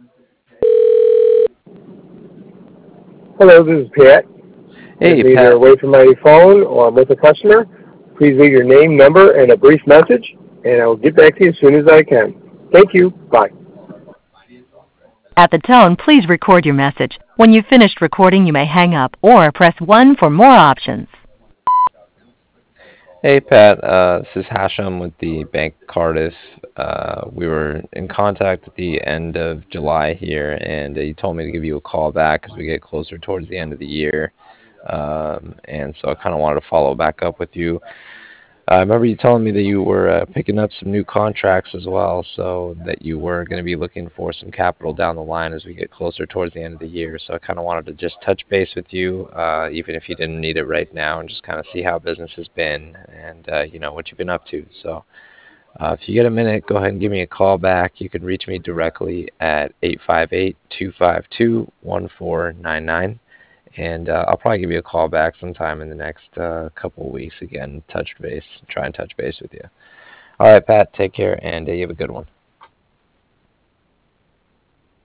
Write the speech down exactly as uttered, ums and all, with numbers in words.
Hello, this is Pat. Hey, I'm either Pat. away from my phone or I'm with a customer. Please leave your name, number, and a brief message, and I will get back to you as soon as I can. Thank you. Bye. At the tone, please record your message. When you've finished recording, you may hang up or press one for more options. Hey, Pat. Uh, this is Hashem with the Bank of Cardiff. Uh, we were in contact at the end of July here, and uh, you told me to give you a call back as we get closer towards the end of the year. Um, and so I kind of wanted to follow back up with you. I remember you telling me that you were uh, picking up some new contracts as well, so that you were going to be looking for some capital down the line as we get closer towards the end of the year. So I kind of wanted to just touch base with you, uh, even if you didn't need it right now, and just kind of see how business has been and uh, you know what you've been up to. So uh, if you get a minute, go ahead and give me a call back. You can reach me directly at eight five eight, two five two, one four nine nine. And uh, I'll probably give you a call back sometime in the next uh, couple of weeks again, touch base, try and touch base with you. All right, Pat, take care, and uh, you have a good one.